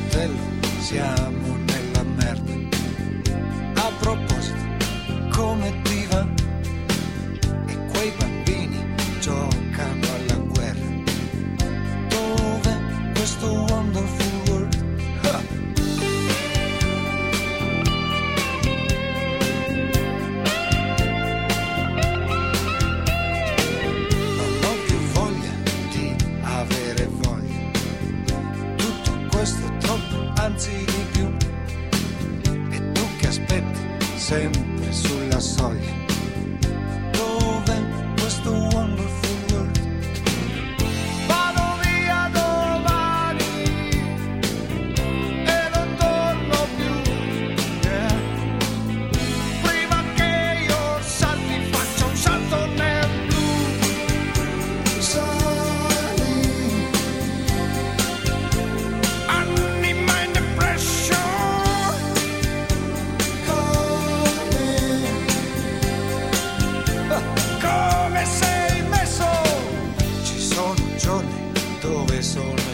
fratello, siamo nella merda. A proposito, come ti va? E quei bambini giocano alla guerra. Dov'è questo wonderful world? Ah! Non ho più voglia di avere voglia. Tutto questo è troppo, anzi di più. E tu che aspetti sempre sulla soglia. Dov'è questo wonderful world? Vado via domani e non torno più, yeah. Prima che io salti faccio un salto nel blu. Sali, anima in depression. Come sei messo? Ci sono giorni dove sono